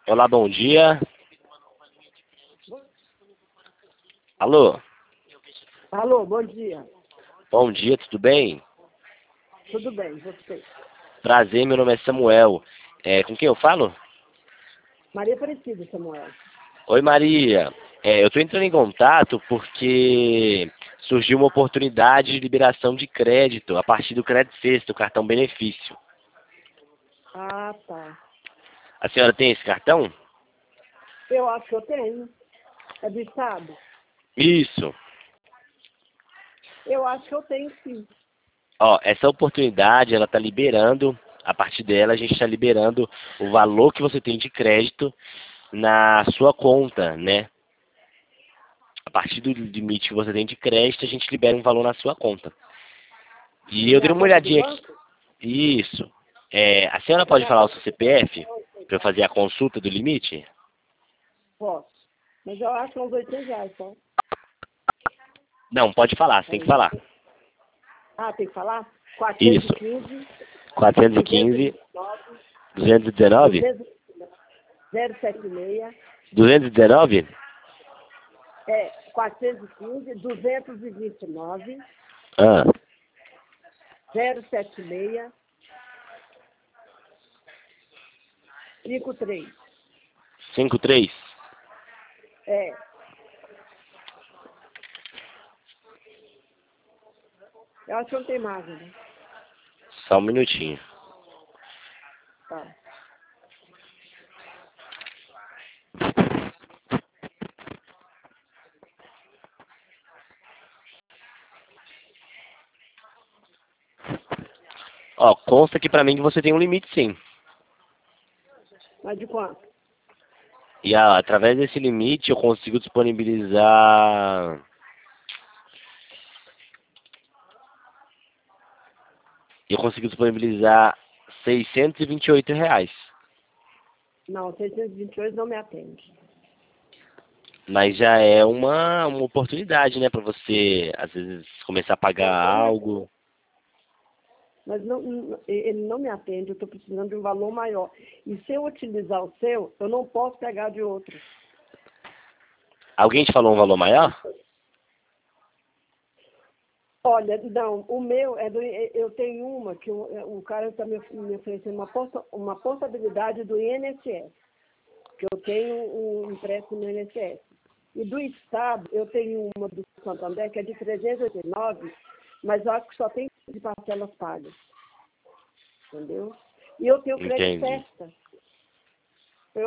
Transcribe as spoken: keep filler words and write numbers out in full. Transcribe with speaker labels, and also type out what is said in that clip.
Speaker 1: Olá, bom dia. Alô?
Speaker 2: Alô, bom dia.
Speaker 1: Bom dia, tudo bem?
Speaker 2: Tudo bem, você?
Speaker 1: Prazer, meu nome é Samuel. É, com quem eu falo?
Speaker 2: Maria Aparecida, Samuel.
Speaker 1: Oi, Maria. É, eu estou entrando em contato porque surgiu uma oportunidade de liberação de crédito a partir do Crédito Sexto, o cartão benefício.
Speaker 2: Ah, tá.
Speaker 1: A senhora tem esse cartão?
Speaker 2: Eu acho que eu tenho. É do Estado?
Speaker 1: Isso.
Speaker 2: Eu acho que eu tenho, sim.
Speaker 1: Ó, essa oportunidade, ela está liberando, a partir dela, a gente está liberando o valor que você tem de crédito na sua conta, né? A partir do limite que você tem de crédito, a gente libera um valor na sua conta. E eu dei
Speaker 2: Minha
Speaker 1: uma
Speaker 2: conta do
Speaker 1: olhadinha aqui.
Speaker 2: banco?
Speaker 1: Isso. É, a senhora
Speaker 2: É
Speaker 1: pode
Speaker 2: minha
Speaker 1: falar o
Speaker 2: conta
Speaker 1: seu
Speaker 2: do
Speaker 1: C P F para eu fazer a consulta do limite?
Speaker 2: Posso. Mas eu acho que é uns oitocentos reais só.
Speaker 1: Não, pode falar, você tem que falar.
Speaker 2: Ah, tem que falar?
Speaker 1: Isso.
Speaker 2: quatrocentos e quinze,
Speaker 1: quatrocentos e
Speaker 2: duzentos e
Speaker 1: quinze,
Speaker 2: vinte e nove,
Speaker 1: duzentos e dezenove?
Speaker 2: zero sete seis,
Speaker 1: duzentos e dezenove?
Speaker 2: é quatrocentos e quinze, duzentos e vinte e nove,
Speaker 1: Ah,
Speaker 2: zero sete seis, cinco três.
Speaker 1: cinquenta e três.
Speaker 2: É. Eu acho que não tem mais, né?
Speaker 1: Só um minutinho.
Speaker 2: Tá.
Speaker 1: Ó, consta aqui pra mim que você tem um limite sim.
Speaker 2: Mas de quanto?
Speaker 1: E ah, através desse limite eu consigo disponibilizar... Eu consigo disponibilizar seiscentos e vinte e oito reais.
Speaker 2: Não, seiscentos e vinte e oito não me atende.
Speaker 1: Mas já é uma, uma oportunidade, né? Pra você, às vezes, começar a pagar algo.
Speaker 2: Mas não, não- ele não me atende, eu estou precisando de um valor maior. E se eu utilizar o seu, eu não posso pegar de outro.
Speaker 1: Alguém te falou um valor maior?
Speaker 2: Olha, não, o meu é do. Eu tenho uma que o, o cara está me, me oferecendo uma, posta, uma possibilidade do I N S S, que eu tenho um empréstimo no I N S S. E do Estado, eu tenho uma do Santander, que é de trezentos e oitenta e nove, mas eu acho que só tem de parcelas pagas. Entendeu? E eu tenho crédito
Speaker 1: Entendi.
Speaker 2: festa.